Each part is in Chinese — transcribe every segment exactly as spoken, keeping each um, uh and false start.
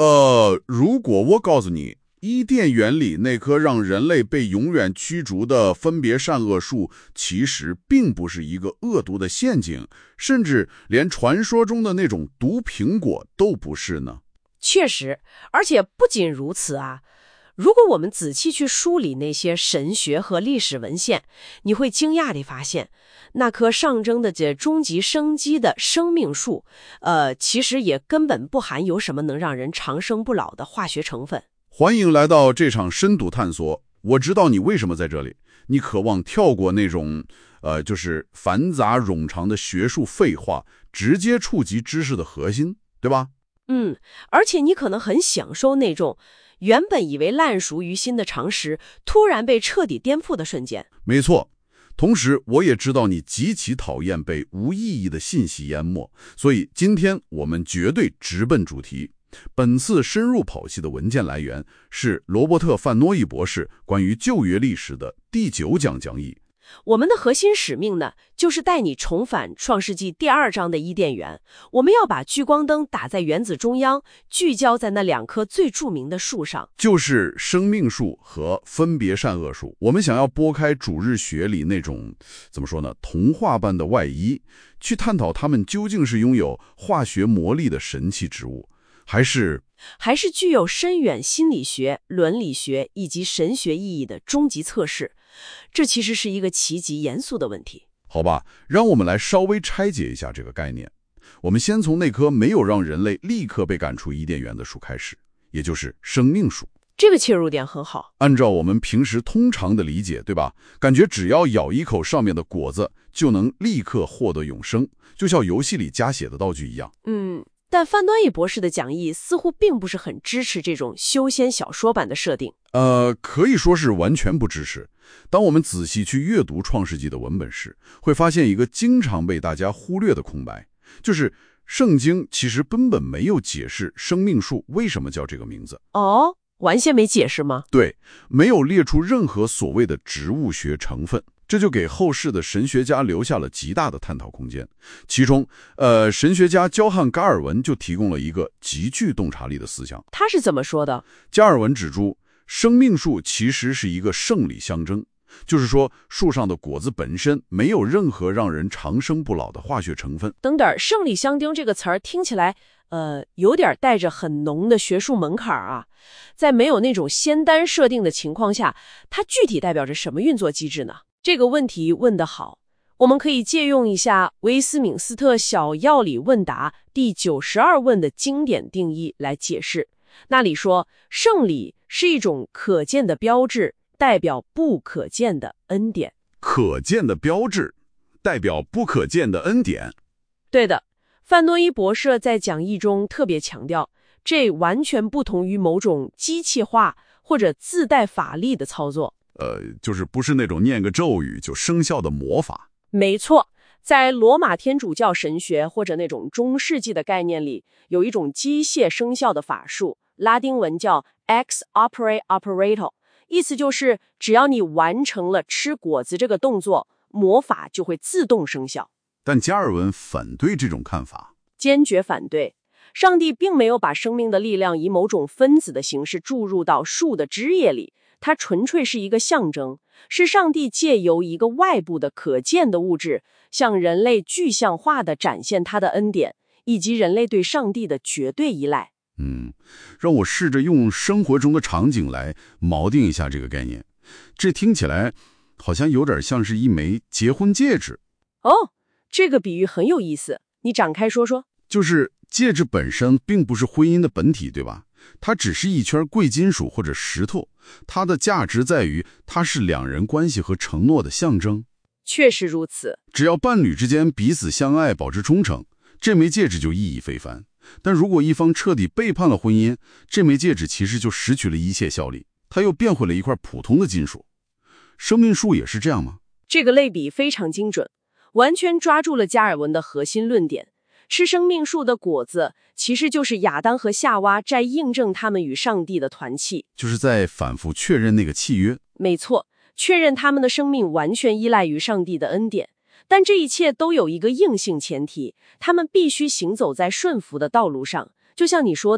呃，如果我告诉你，伊甸园里那棵让人类被永远驱逐的分别善恶树，其实并不是一个恶毒的陷阱，甚至连传说中的那种毒苹果都不是呢？ 确实，而且不仅如此啊。如果我们仔细去梳理那些神学和历史文献，你会惊讶地发现，那棵象征的这终极生机的生命树，呃，其实也根本不含有什么能让人长生不老的化学成分。 欢迎来到这场深度探索。我知道你为什么在这里，你渴望跳过那种，呃，就是繁杂冗长的学术废话，直接触及知识的核心，对吧？ 嗯，而且你可能很享受那种原本以为烂熟于心的常识，突然被彻底颠覆的瞬间。 没错。同时，我也知道你极其讨厌被无意义的信息淹没，所以今天我们绝对直奔主题。本次深入剖析的文件来源是罗伯特·范诺伊博士关于旧约历史的第九讲讲义。 我们的核心使命呢，就是带你重返创世纪第二章的伊甸园。我们要把聚光灯打在园子中央，聚焦在那两棵最著名的树上， 就是生命树和分别善恶树。我们想要拨开主日学里那种，怎么说呢，童话般的外衣，去探讨它们究竟是拥有化学魔力的神奇植物，还是还是具有深远心理学、伦理学以及神学意义的终极测试。这其实是一个极其严肃的问题。 好吧，让我们来稍微拆解一下这个概念。我们先从那棵没有让人类立刻被赶出伊甸园的树开始，也就是生命树。 这个切入点很好。 按照我们平时通常的理解，对吧？感觉只要咬一口上面的果子，就能立刻获得永生，就像游戏里加血的道具一样。 嗯。但范端义博士的讲义似乎并不是很支持这种修仙小说版的设定。 呃，可以说是完全不支持。当我们仔细去阅读创世纪的文本时，会发现一个经常被大家忽略的空白，就是圣经其实根本没有解释生命树为什么叫这个名字。 哦，完全没解释吗？ 对，没有列出任何所谓的植物学成分。这就给后世的神学家留下了极大的探讨空间。其中，呃，神学家焦汉·加尔文就提供了一个极具洞察力的思想。 他是怎么说的？ 加尔文指出，生命树其实是一个圣理象征，就是说，树上的果子本身没有任何让人长生不老的化学成分。 等等，圣理象征这个词儿听起来，呃，有点带着很浓的学术门槛啊。在没有那种仙丹设定的情况下，它具体代表着什么运作机制呢？这个问题问得好，我们可以借用一下威斯敏斯特小要理问答第九十二问的经典定义来解释。那里说，圣理是一种可见的标志，代表不可见的恩典。 可见的标志，代表不可见的恩典。 对的，范诺伊博士在讲义中特别强调，这完全不同于某种机器化或者自带法力的操作。 呃，就是不是那种念个咒语就生效的魔法。 没错，在罗马天主教神学或者那种中世纪的概念里，有一种机械生效的法术，拉丁文叫 ex opere operato， 意思就是只要你完成了吃果子这个动作，魔法就会自动生效。 但加尔文反对这种看法， 坚决反对。上帝并没有把生命的力量以某种分子的形式注入到树的枝叶里，它纯粹是一个象征，是上帝借由一个外部的可见的物质，向人类具象化地展现他的恩典，以及人类对上帝的绝对依赖。 嗯，让我试着用生活中的场景来锚定一下这个概念。这听起来好像有点像是一枚结婚戒指。 哦，这个比喻很有意思，你展开说说。 就是戒指本身并不是婚姻的本体，对吧？它只是一圈贵金属或者石头，它的价值在于它是两人关系和承诺的象征。 确实如此， 只要伴侣之间彼此相爱，保持忠诚，这枚戒指就意义非凡。但如果一方彻底背叛了婚姻，这枚戒指其实就失去了一切效力，它又变回了一块普通的金属。生命树也是这样吗？ 这个类比非常精准，完全抓住了加尔文的核心论点。吃生命树的果子，其实就是亚当和夏娃在印证他们与上帝的团契， 就是在反复确认那个契约。 没错，确认他们的生命完全依赖于上帝的恩典。但这一切都有一个硬性前提，他们必须行走在顺服的道路上。就像你说的，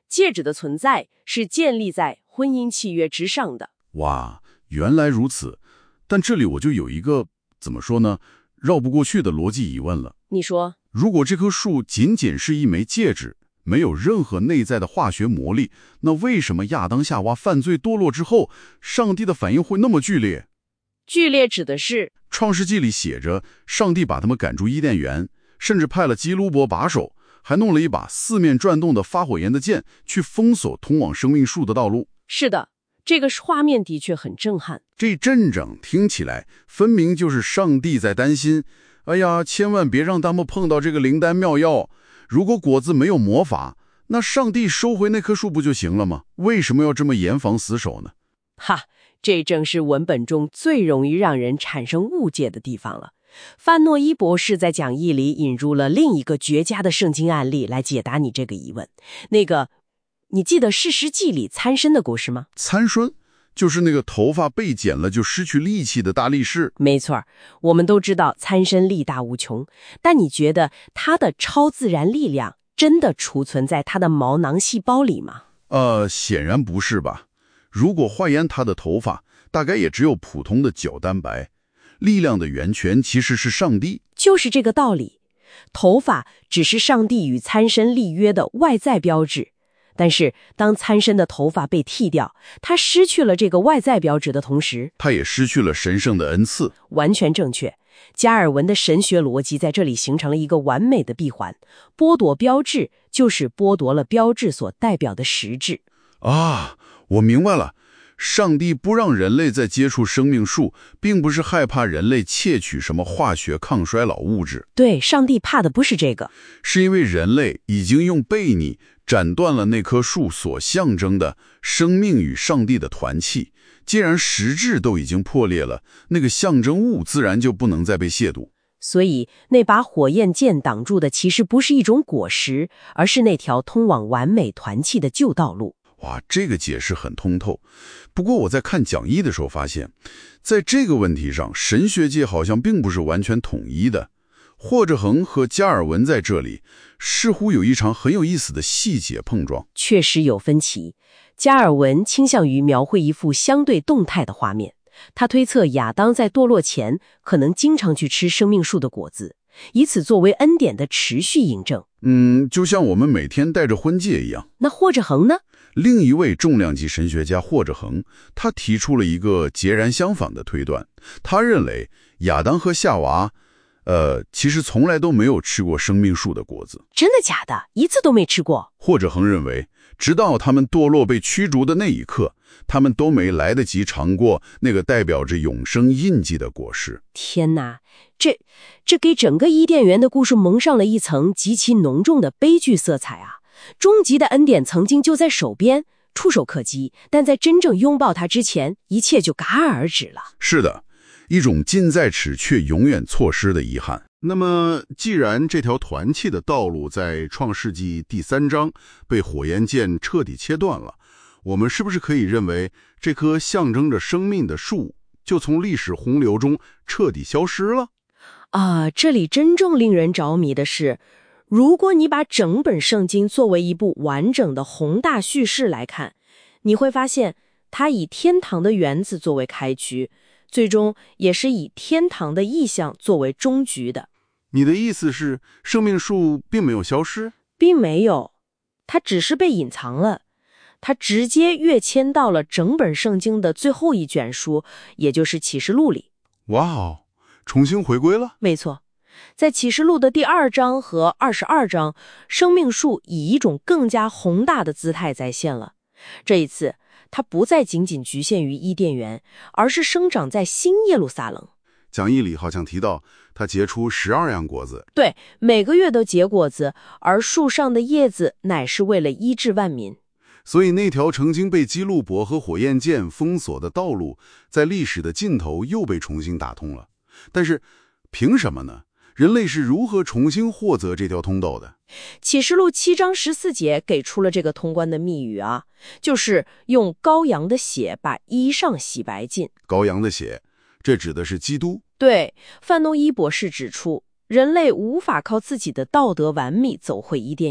戒指的存在是建立在婚姻契约之上的。 哇，原来如此。但这里我就有一个，怎么说呢，绕不过去的逻辑疑问了。 你说， 如果这棵树仅仅是一枚戒指，没有任何内在的化学魔力，那为什么亚当夏娃犯罪堕落之后，上帝的反应会那么剧烈？ 剧烈指的是创世纪里写着，上帝把他们赶出伊甸园，甚至派了基路伯把守，还弄了一把四面转动的发火焰的剑，去封锁通往生命树的道路。 是的，这个画面的确很震撼。 这阵仗听起来分明就是上帝在担心，哎呀，千万别让他们碰到这个灵丹妙药。如果果子没有魔法，那上帝收回那棵树不就行了吗？为什么要这么严防死守呢？ 哈，这正是文本中最容易让人产生误解的地方了。范诺伊博士在讲义里引入了另一个绝佳的圣经案例来解答你这个疑问。那个，你记得士师记里参参的故事吗？ 参孙就是那个头发被剪了就失去力气的大力士。 没错，我们都知道参参力大无穷，但你觉得他的超自然力量真的储存在他的毛囊细胞里吗？ 呃，显然不是吧。如果化验他的头发，大概也只有普通的角蛋白。力量的源泉其实是上帝。 就是这个道理，头发只是上帝与参参立约的外在标志。但是当参参的头发被剃掉，他失去了这个外在标志的同时， 他也失去了神圣的恩赐。 完全正确。加尔文的神学逻辑在这里形成了一个完美的闭环，剥夺标志就是剥夺了标志所代表的实质。 啊，我明白了。上帝不让人类再接触生命树，并不是害怕人类窃取什么化学抗衰老物质。 对，上帝怕的不是这个， 是因为人类已经用悖逆斩断了那棵树所象征的生命与上帝的团契。既然实质都已经破裂了，那个象征物自然就不能再被亵渎。 所以那把火焰剑挡住的其实不是一种果实，而是那条通往完美团契的旧道路。 哇，这个解释很通透。不过我在看讲义的时候发现，在这个问题上，神学界好像并不是完全统一的。霍着恒和加尔文在这里似乎有一场很有意思的细节碰撞。 确实有分歧。加尔文倾向于描绘一幅相对动态的画面，他推测亚当在堕落前可能经常去吃生命树的果子，以此作为恩典的持续印证。 嗯，就像我们每天戴着婚戒一样。 那霍着恒呢？ 另一位重量级神学家霍着恒，他提出了一个截然相反的推断。他认为亚当和夏娃，呃，其实从来都没有吃过生命树的果子。 真的假的？一次都没吃过？ 霍着恒认为，直到他们堕落被驱逐的那一刻，他们都没来得及尝过那个代表着永生印记的果实。 天哪，这这给整个伊甸园的故事蒙上了一层极其浓重的悲剧色彩啊！终极的恩典曾经就在手边，触手可及，但在真正拥抱它之前，一切就戛然而止了。 是的，一种近在咫却永远错失的遗憾。那么，既然这条团契的道路在创世纪第三章被火焰剑彻底切断了，我们是不是可以认为这棵象征着生命的树就从历史洪流中彻底消失了？ 啊，这里真正令人着迷的是，如果你把整本圣经作为一部完整的宏大叙事来看，你会发现它以天堂的原子作为开局，最终也是以天堂的意象作为终局的。 你的意思是，生命树并没有消失？ 并没有，它只是被隐藏了。它直接跃迁到了整本圣经的最后一卷书，也就是启示录里。 哇哦，重新回归了？ 没错，在启示录的第二章和二十二章，生命树以一种更加宏大的姿态再现了。这一次，它不再仅仅局限于伊甸园，而是生长在新耶路撒冷。 讲义里好像提到，它结出十二样果子。 对，每个月都结果子，而树上的叶子乃是为了医治万民。 所以那条曾经被基路伯和火焰剑封锁的道路，在历史的尽头又被重新打通了。但是，凭什么呢？人类是如何重新获得这条通道的？ 启示录七章十四节给出了这个通关的密语啊，就是用羔羊的血把衣裳洗白净。 羔羊的血，这指的是基督。 对，范诺伊博士指出，人类无法靠自己的道德完美走回伊甸园，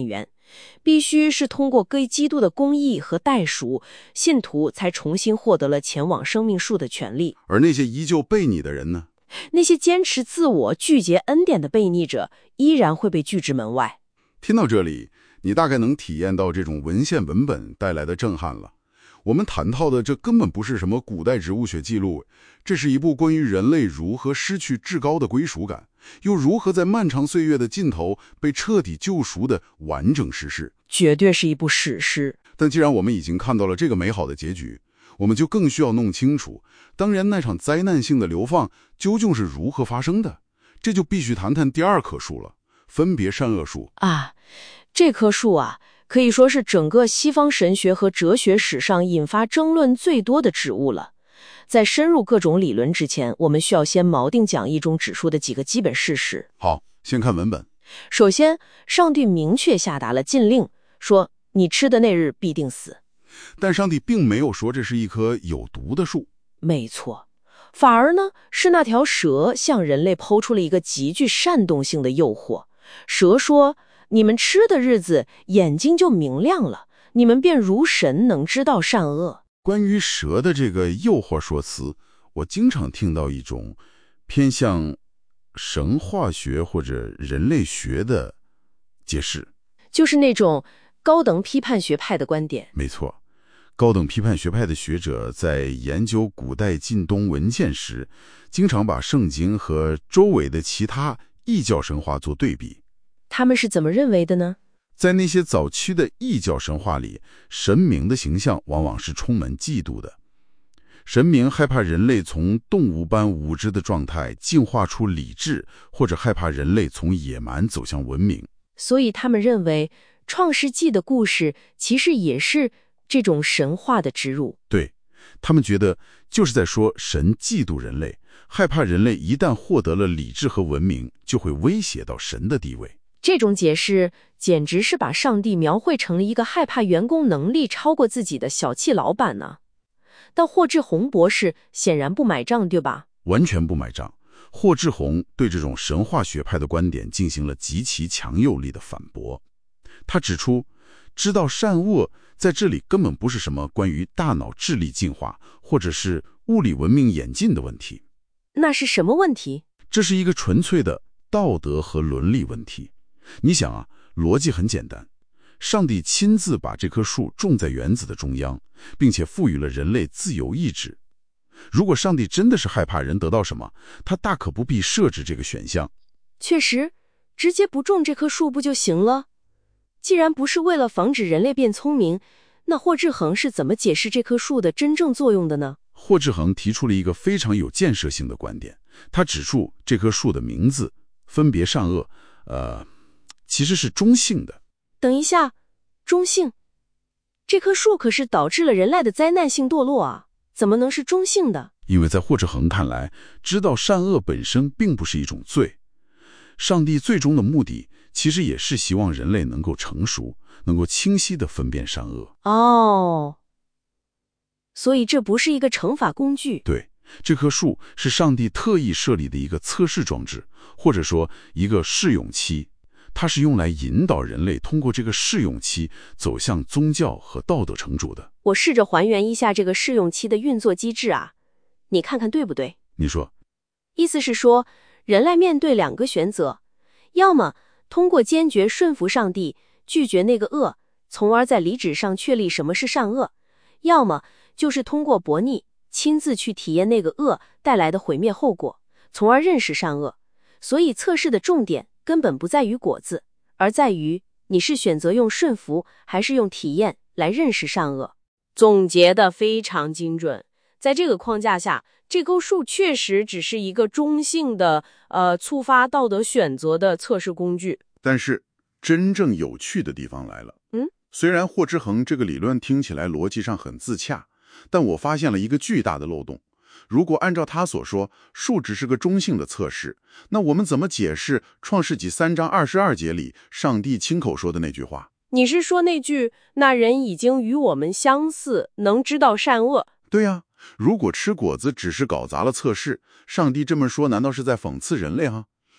必须是通过对基督的公义和代赎，信徒才重新获得了前往生命树的权利。 而那些依旧悖逆的人呢？ 那些坚持自我、拒绝恩典的悖逆者，依然会被拒之门外。 听到这里，你大概能体验到这种文献文本带来的震撼了。我们谈到的这根本不是什么古代植物学记录，这是一部关于人类如何失去至高的归属感，又如何在漫长岁月的尽头被彻底救赎的完整史诗， 绝对是一部史诗。 但既然我们已经看到了这个美好的结局，我们就更需要弄清楚，当然那场灾难性的流放究竟是如何发生的。这就必须谈谈第二棵树了，分别善恶树啊。这棵树啊，可以说是整个西方神学和哲学史上引发争论最多的植物了。在深入各种理论之前，我们需要先锚定讲义中指出的几个基本事实。 好，先看文本。 首先，上帝明确下达了禁令，说你吃的那日必定死。 但上帝并没有说这是一棵有毒的树。 没错，反而呢，是那条蛇向人类抛出了一个极具煽动性的诱惑。蛇说，你们吃的日子，眼睛就明亮了，你们便如神，能知道善恶。 关于蛇的这个诱惑说辞，我经常听到一种偏向神话学或者人类学的解释， 就是那种高等批判学派的观点。 没错，高等批判学派的学者在研究古代近东文献时，经常把圣经和周围的其他异教神话做对比。 他们是怎么认为的呢？ 在那些早期的异教神话里，神明的形象往往是充满嫉妒的。神明害怕人类从动物般无知的状态进化出理智，或者害怕人类从野蛮走向文明。 所以他们认为创世纪的故事其实也是这种神话的植入。 对，他们觉得就是在说神嫉妒人类，害怕人类一旦获得了理智和文明，就会威胁到神的地位。 这种解释简直是把上帝描绘成了一个害怕员工能力超过自己的小气老板呢。但霍志红博士显然不买账，对吧？ 完全不买账。霍志红对这种神话学派的观点进行了极其强有力的反驳。他指出，知道善恶在这里根本不是什么关于大脑智力进化或者是物理文明演进的问题。 那是什么问题？ 这是一个纯粹的道德和伦理问题。你想啊，逻辑很简单，上帝亲自把这棵树种在园子的中央，并且赋予了人类自由意志。如果上帝真的是害怕人得到什么，他大可不必设置这个选项。 确实，直接不种这棵树不就行了？既然不是为了防止人类变聪明，那霍志恒是怎么解释这棵树的真正作用的呢？ 霍志恒提出了一个非常有建设性的观点，他指出这棵树的名字分别善恶，呃，其实是中性的。 等一下，中性？这棵树可是导致了人类的灾难性堕落啊，怎么能是中性的？ 因为在霍志恒看来，知道善恶本身并不是一种罪。上帝最终的目的其实也是希望人类能够成熟，能够清晰地分辨善恶。 哦，所以这不是一个惩罚工具。 对，这棵树是上帝特意设立的一个测试装置，或者说一个试用期。它是用来引导人类通过这个试用期走向宗教和道德成熟的。 我试着还原一下这个试用期的运作机制啊，你看看对不对？ 你说。 意思是说，人类面对两个选择，要么通过坚决顺服上帝，拒绝那个恶，从而在理智上确立什么是善恶；要么就是通过悖逆，亲自去体验那个恶带来的毁灭后果，从而认识善恶。所以测试的重点根本不在于果子，而在于你是选择用顺服还是用体验来认识善恶。总结得非常精准。在这个框架下，这棵树确实只是一个中性的呃触发道德选择的测试工具。 但是真正有趣的地方来了。 嗯， 虽然霍志恒这个理论听起来逻辑上很自洽，但我发现了一个巨大的漏洞。如果按照他所说，树只是个中性的测试，那我们怎么解释创世纪三章二十二节里上帝亲口说的那句话？ 你是说那句那人已经与我们相似，能知道善恶？ 对呀、啊，如果吃果子只是搞砸了测试，上帝这么说难道是在讽刺人类哈？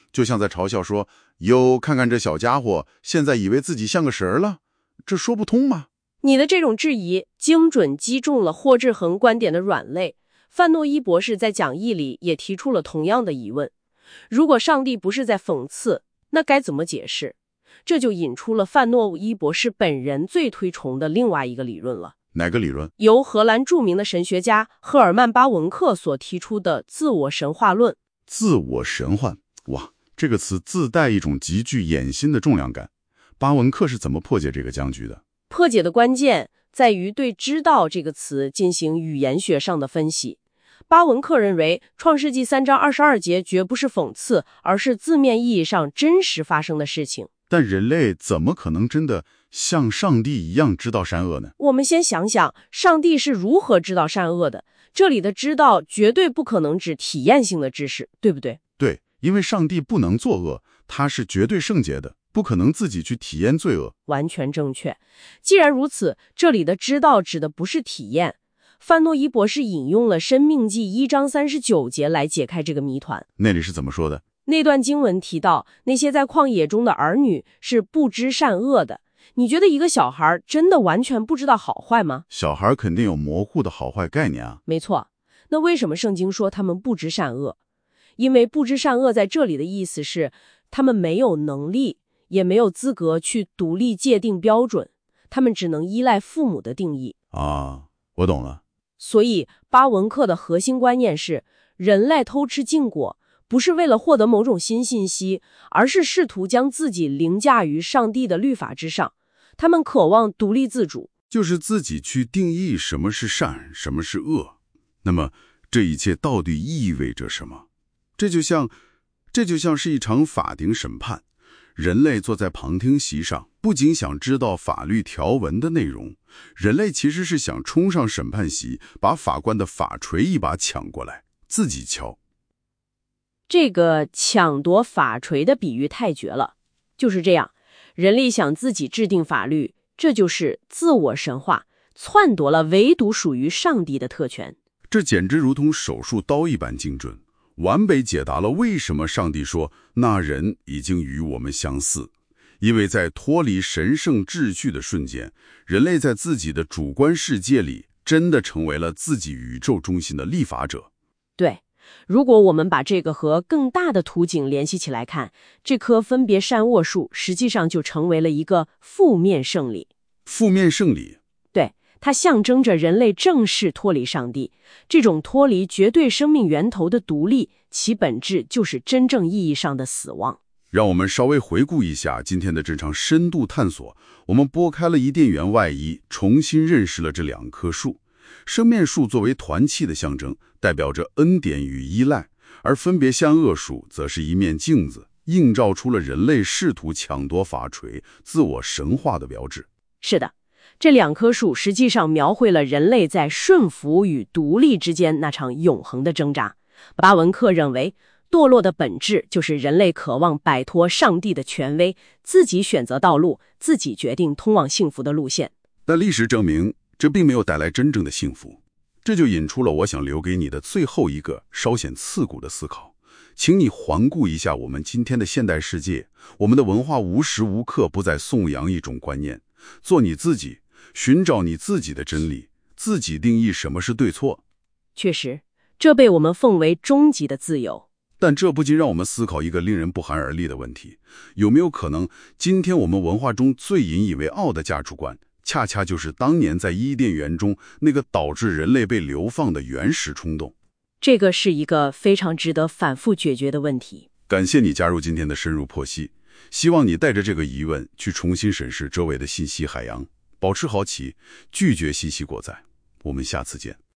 就像在嘲笑说：“哟，看看这小家伙，现在以为自己像个神儿了，这说不通吗？” 你的这种质疑，精准击中了霍志恒观点的软肋。范诺伊博士在讲义里也提出了同样的疑问：如果上帝不是在讽刺，那该怎么解释？这就引出了范诺伊博士本人最推崇的另外一个理论了。 哪个理论？ 由荷兰著名的神学家赫尔曼·巴文克所提出的自我神话论。 自我神话，哇，这个词自带一种极具野心的重量感。巴文克是怎么破解这个僵局的？ 破解的关键在于对知道这个词进行语言学上的分析。巴文克认为，创世纪三章二十二节绝不是讽刺，而是字面意义上真实发生的事情。 但人类怎么可能真的像上帝一样知道善恶呢？ 我们先想想，上帝是如何知道善恶的？这里的知道绝对不可能指体验性的知识，对不对？ 对，因为上帝不能作恶，他是绝对圣洁的，不可能自己去体验罪恶。 完全正确。既然如此，这里的知道指的不是体验。范诺伊博士引用了《申命记》一章三十九节来解开这个谜团。 那里是怎么说的？ 那段经文提到，那些在旷野中的儿女是不知善恶的。你觉得一个小孩真的完全不知道好坏吗？ 小孩肯定有模糊的好坏概念啊。 没错。那为什么圣经说他们不知善恶？因为不知善恶在这里的意思是，他们没有能力，也没有资格去独立界定标准，他们只能依赖父母的定义。 啊，我懂了。 所以巴文克的核心观念是，人类偷吃禁果不是为了获得某种新信息，而是试图将自己凌驾于上帝的律法之上。他们渴望独立自主， 就是自己去定义什么是善，什么是恶。那么这一切到底意味着什么？这就像这就像是一场法庭审判，人类坐在旁听席上，不仅想知道法律条文的内容，人类其实是想冲上审判席，把法官的法锤一把抢过来，自己敲。 这个抢夺法锤的比喻太绝了。就是这样，人类想自己制定法律，这就是自我神化，篡夺了唯独属于上帝的特权。 这简直如同手术刀一般精准，完美解答了为什么上帝说那人已经与我们相似。因为在脱离神圣秩序的瞬间，人类在自己的主观世界里真的成为了自己宇宙中心的立法者。 对，如果我们把这个和更大的图景联系起来看，这棵分别善恶树实际上就成为了一个负面圣礼。 负面圣礼？ 对，它象征着人类正式脱离上帝，这种脱离绝对生命源头的独立，其本质就是真正意义上的死亡。 让我们稍微回顾一下今天的这场深度探索。我们拨开了伊甸园外衣，重新认识了这两棵树。生命树作为团契的象征，代表着恩典与依赖，而分别善恶树则是一面镜子，映照出了人类试图抢夺法锤、自我神化的标志。 是的，这两棵树实际上描绘了人类在顺服与独立之间那场永恒的挣扎。巴文克认为，堕落的本质就是人类渴望摆脱上帝的权威，自己选择道路，自己决定通往幸福的路线。 但历史证明，这并没有带来真正的幸福。这就引出了我想留给你的最后一个稍显刺骨的思考。请你环顾一下我们今天的现代世界，我们的文化无时无刻不在颂扬一种观念：做你自己，寻找你自己的真理，自己定义什么是对错。 确实，这被我们奉为终极的自由。 但这不禁让我们思考一个令人不寒而栗的问题：有没有可能，今天我们文化中最引以为傲的价值观，恰恰就是当年在伊甸园中那个导致人类被流放的原始冲动？ 这个是一个非常值得反复解决的问题。 感谢你加入今天的深入剖析，希望你带着这个疑问去重新审视周围的信息海洋，保持好奇，拒绝信息过载。我们下次见。